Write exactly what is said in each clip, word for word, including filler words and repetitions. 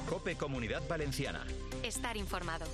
COPE Comunidad Valenciana. Estar informado.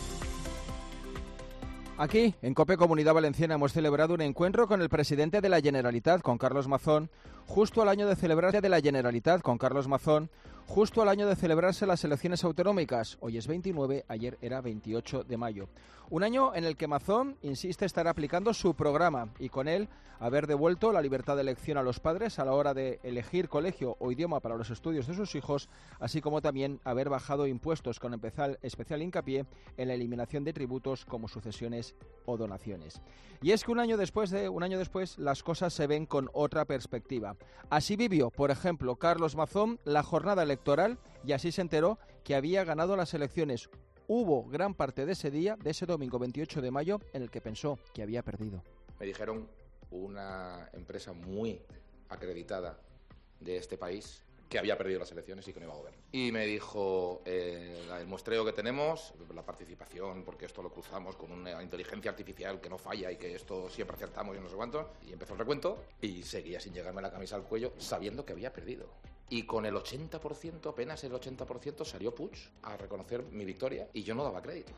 Aquí, en COPE Comunidad Valenciana, hemos celebrado un encuentro con el presidente de la Generalitat, con Carlos Mazón, justo al año de celebrarse de la Generalitat, con Carlos Mazón, justo al año de celebrarse las elecciones autonómicas. Hoy es veintinueve, ayer era veintiocho de mayo. Un año en el que Mazón insiste estar aplicando su programa y con él haber devuelto la libertad de elección a los padres a la hora de elegir colegio o idioma para los estudios de sus hijos, así como también haber bajado impuestos con especial, especial hincapié en la eliminación de tributos como sucesiones o donaciones. Y es que un año después de un año después las cosas se ven con otra perspectiva. Así vivió, por ejemplo, Carlos Mazón la jornada electoral y así se enteró que había ganado las elecciones. Hubo gran parte de ese día, de ese domingo veintiocho de mayo, en el que pensó que había perdido. Me dijeron una empresa muy acreditada de este país que había perdido las elecciones y que no iba a gobernar. Y me dijo, eh, el muestreo que tenemos, la participación, porque esto lo cruzamos con una inteligencia artificial que no falla y que esto siempre acertamos y no sé cuánto. Y empezó el recuento y seguía sin llegarme la camisa al cuello sabiendo que había perdido. Y con el ochenta por ciento, apenas el ochenta por ciento, salió Puig a reconocer mi victoria y yo no daba crédito.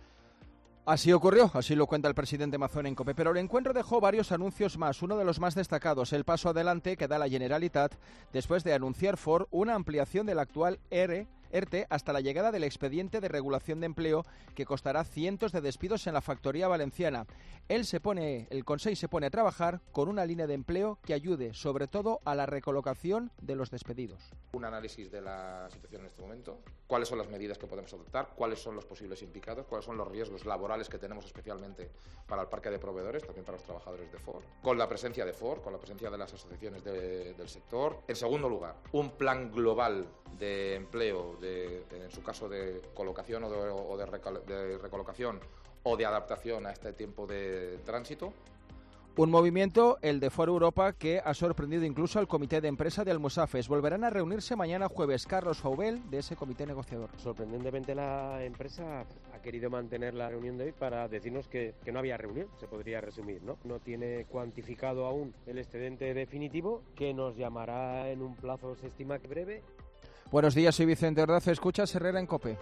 Así ocurrió, así lo cuenta el presidente Mazón en COPE, pero el encuentro dejó varios anuncios más. Uno de los más destacados, el paso adelante que da la Generalitat después de anunciar Ford una ampliación del actual ERE, ERTE hasta la llegada del expediente de regulación de empleo que costará cientos de despidos en la factoría valenciana. Él se pone, el Consell se pone a trabajar con una línea de empleo que ayude sobre todo a la recolocación de los despedidos. Un análisis de la situación en este momento, cuáles son las medidas que podemos adoptar, cuáles son los posibles implicados, cuáles son los riesgos laborales que tenemos especialmente para el parque de proveedores, también para los trabajadores de Ford, con la presencia de Ford, con la presencia de las asociaciones de, del sector. En segundo lugar, un plan global de empleo, de, en su caso de colocación o de, o de, recal, de recolocación o de adaptación a este tiempo de tránsito. Un movimiento, el de Ford Europa, que ha sorprendido incluso al comité de empresa de Almusafes. Volverán a reunirse mañana jueves. Carlos Faubel, de ese comité negociador. Sorprendentemente la empresa ha querido mantener la reunión de hoy para decirnos que, que no había reunión, se podría resumir, ¿no? No tiene cuantificado aún el excedente definitivo, que nos llamará en un plazo, se estima que breve. Buenos días, soy Vicente Ordaz, escuchas Herrera en COPE.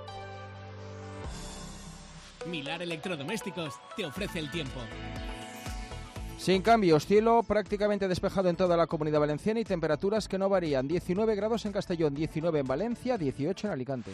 Milar Electrodomésticos te ofrece el tiempo. Sin cambios, cielo prácticamente despejado en toda la Comunidad Valenciana y temperaturas que no varían. diecinueve grados en Castellón, diecinueve en Valencia, dieciocho en Alicante.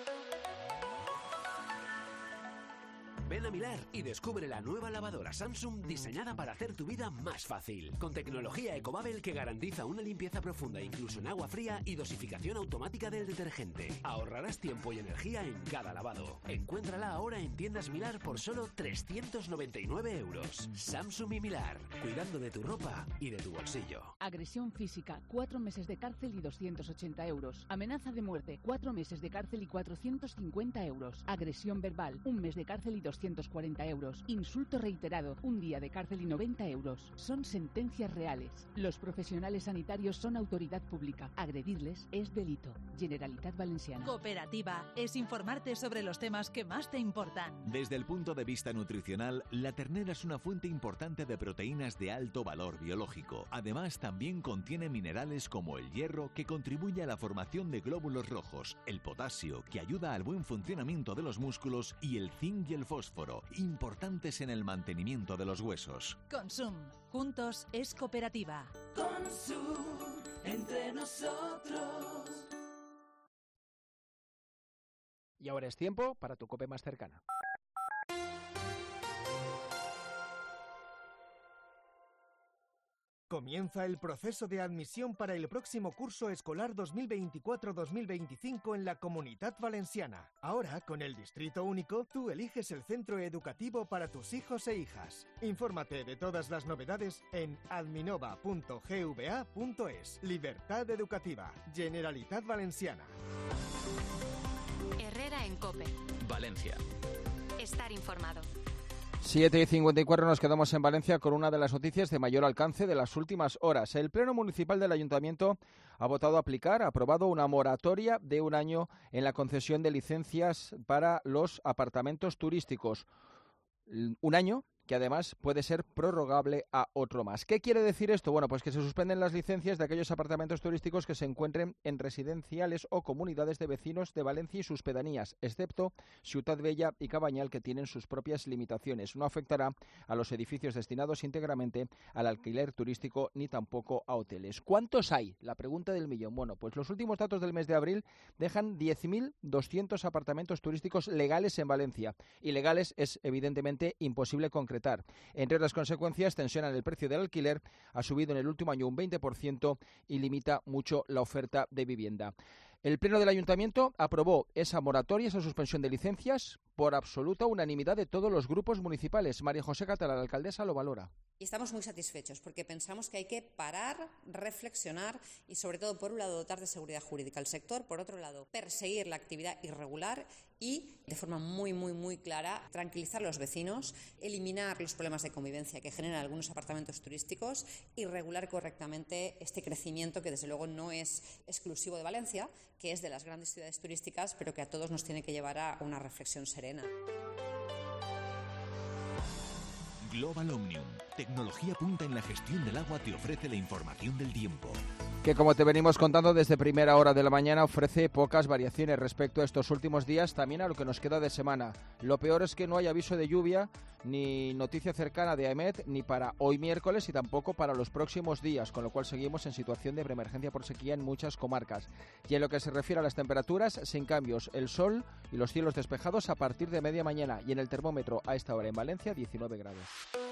Ven a Milar y descubre la nueva lavadora Samsung diseñada para hacer tu vida más fácil. Con tecnología Ecobabel que garantiza una limpieza profunda incluso en agua fría y dosificación automática del detergente. Ahorrarás tiempo y energía en cada lavado. Encuéntrala ahora en tiendas Milar por solo trescientos noventa y nueve euros. Samsung y Milar, cuidando de tu ropa y de tu bolsillo. Agresión física, cuatro meses de cárcel y doscientos ochenta euros. Amenaza de muerte, cuatro meses de cárcel y cuatrocientos cincuenta euros. Agresión verbal, un mes de cárcel y doscientos cuarenta euros. Insulto reiterado, un día de cárcel y noventa euros. Son sentencias reales. Los profesionales sanitarios son autoridad pública. Agredirles es delito. Generalitat Valenciana. Cooperativa es informarte sobre los temas que más te importan. Desde el punto de vista nutricional, la ternera es una fuente importante de proteínas de alto valor biológico. Además, también contiene minerales como el hierro, que contribuye a la formación de glóbulos rojos, el potasio, que ayuda al buen funcionamiento de los músculos, y el zinc y el fósforo, importantes en el mantenimiento de los huesos. Consum. Juntos es cooperativa. Consum. Entre nosotros. Y ahora es tiempo para tu COPE más cercana. Comienza el proceso de admisión para el próximo curso escolar dos mil veinticuatro dos mil veinticinco en la Comunitat Valenciana. Ahora, con el Distrito Único, tú eliges el centro educativo para tus hijos e hijas. Infórmate de todas las novedades en adminova punto gva punto es. Libertad educativa. Generalitat Valenciana. Herrera en COPE. Valencia. Estar informado. siete y cincuenta y cuatro nos quedamos en Valencia con una de las noticias de mayor alcance de las últimas horas. El Pleno Municipal del Ayuntamiento ha votado a aplicar, ha aprobado una moratoria de un año en la concesión de licencias para los apartamentos turísticos. Un año que además puede ser prorrogable a otro más. ¿Qué quiere decir esto? Bueno, pues que se suspenden las licencias de aquellos apartamentos turísticos que se encuentren en residenciales o comunidades de vecinos de Valencia y sus pedanías, excepto Ciutat Vella y Cabanyal, que tienen sus propias limitaciones. No afectará a los edificios destinados íntegramente al alquiler turístico ni tampoco a hoteles. ¿Cuántos hay? La pregunta del millón. Bueno, pues los últimos datos del mes de abril dejan diez mil doscientos apartamentos turísticos legales en Valencia. Ilegales es evidentemente imposible concretar. Entre otras consecuencias, tensionan el precio del alquiler, ha subido en el último año un veinte por ciento y limita mucho la oferta de vivienda. El Pleno del Ayuntamiento aprobó esa moratoria, esa suspensión de licencias, por absoluta unanimidad de todos los grupos municipales. María José Catalá, la alcaldesa, lo valora. Y estamos muy satisfechos porque pensamos que hay que parar, reflexionar y, sobre todo, por un lado, dotar de seguridad jurídica al sector, por otro lado, perseguir la actividad irregular y, de forma muy, muy, muy clara, tranquilizar a los vecinos, eliminar los problemas de convivencia que generan algunos apartamentos turísticos y regular correctamente este crecimiento que, desde luego, no es exclusivo de Valencia, que es de las grandes ciudades turísticas, pero que a todos nos tiene que llevar a una reflexión serena. Global Omnium, tecnología punta en la gestión del agua, te ofrece la información del tiempo. Que, como te venimos contando desde primera hora de la mañana, ofrece pocas variaciones respecto a estos últimos días, también a lo que nos queda de semana. Lo peor es que no hay aviso de lluvia, ni noticia cercana de AEMET, ni para hoy miércoles y tampoco para los próximos días, con lo cual seguimos en situación de preemergencia por sequía en muchas comarcas. Y en lo que se refiere a las temperaturas, sin cambios, el sol y los cielos despejados a partir de media mañana, y en el termómetro a esta hora en Valencia diecinueve grados.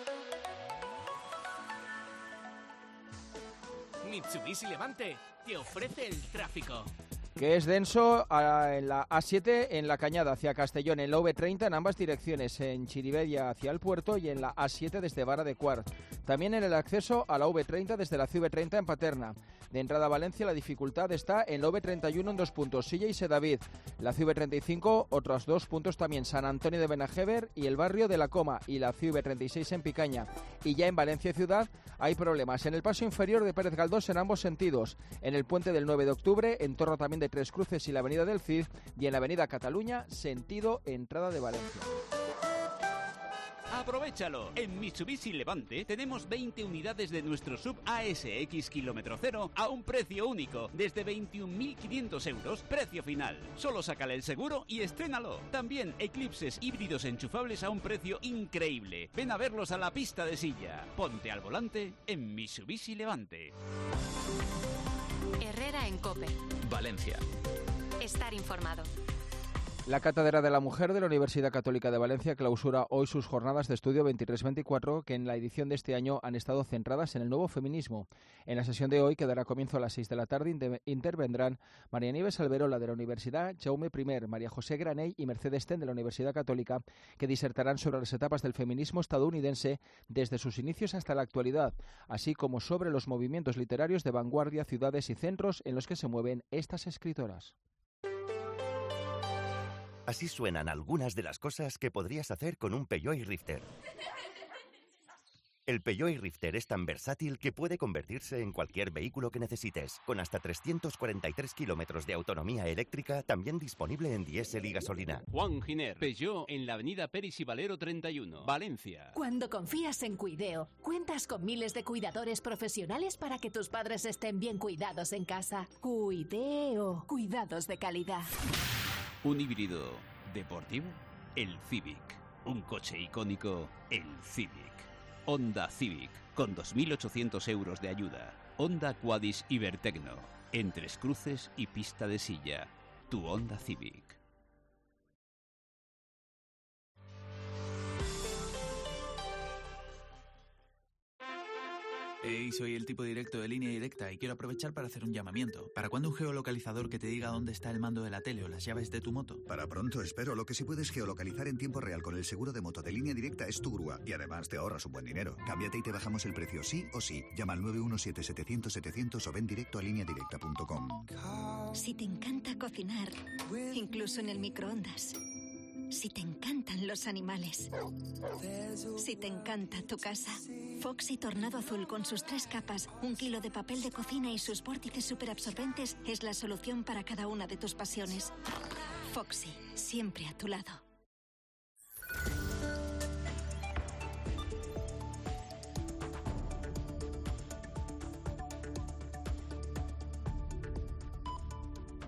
Mitsubishi Levante te ofrece el tráfico. Que es denso a, en la A siete en la Cañada hacia Castellón, en la V treinta en ambas direcciones, en Chirivella hacia el puerto y en la A siete desde Vara de Quart. También en el acceso a la V treinta desde la C V treinta en Paterna. De entrada a Valencia la dificultad está en la V treinta y uno en dos puntos, Silla y Sedavid. La C V treinta y cinco, otros dos puntos también, San Antonio de Benajever y el barrio de La Coma, y la C V treinta y seis en Picaña. Y ya en Valencia Ciudad hay problemas en el paso inferior de Pérez Galdós en ambos sentidos, en el puente del nueve de octubre, en torno también de Tres Cruces y la avenida del Cid, y en la avenida Cataluña, sentido entrada de Valencia. ¡Aprovechalo! En Mitsubishi Levante tenemos veinte unidades de nuestro sub A S X kilómetro cero a un precio único, desde veintiún mil quinientos euros, precio final. Solo sácale el seguro y estrénalo. También Eclipses híbridos enchufables a un precio increíble. Ven a verlos a la pista de Silla. Ponte al volante en Mitsubishi Levante. Herrera en COPE. Valencia. Estar informado. La Cátedra de la Mujer de la Universidad Católica de Valencia clausura hoy sus jornadas de estudio veintitrés veinticuatro, que en la edición de este año han estado centradas en el nuevo feminismo. En la sesión de hoy, que dará comienzo a las seis de la tarde, intervendrán María Nieves Alberola de la Universidad Jaume I, María José Granell y Mercedes Ten de la Universidad Católica, que disertarán sobre las etapas del feminismo estadounidense desde sus inicios hasta la actualidad, así como sobre los movimientos literarios de vanguardia, ciudades y centros en los que se mueven estas escritoras. Así suenan algunas de las cosas que podrías hacer con un Peugeot iRifter. El Peugeot iRifter es tan versátil que puede convertirse en cualquier vehículo que necesites, con hasta trescientos cuarenta y tres kilómetros de autonomía eléctrica, también disponible en diésel y gasolina. Juan Giner, Peugeot, en la avenida Pérez y Valero treinta y uno, Valencia. Cuando confías en Cuideo, cuentas con miles de cuidadores profesionales para que tus padres estén bien cuidados en casa. Cuideo, cuidados de calidad. Un híbrido deportivo, el Civic. Un coche icónico, el Civic. Honda Civic, con dos mil ochocientos euros de ayuda. Honda Quadis Ibertecno, en Tres Cruces y pista de Silla. Tu Honda Civic. Hey, soy el tipo directo de Línea Directa y quiero aprovechar para hacer un llamamiento. ¿Para cuándo un geolocalizador que te diga dónde está el mando de la tele o las llaves de tu moto? Para pronto, espero. Lo que sí puedes geolocalizar en tiempo real con el seguro de moto de Línea Directa es tu grúa. Y además te ahorras un buen dinero. Cámbiate y te bajamos el precio sí o sí. Llama al nueve uno siete, setecientos, setecientos o ven directo a línea directa punto com. Si te encanta cocinar, incluso en el microondas. Si te encantan los animales. Si te encanta tu casa. Foxy Tornado Azul con sus tres capas, un kilo de papel de cocina y sus vórtices superabsorbentes es la solución para cada una de tus pasiones. Foxy, siempre a tu lado.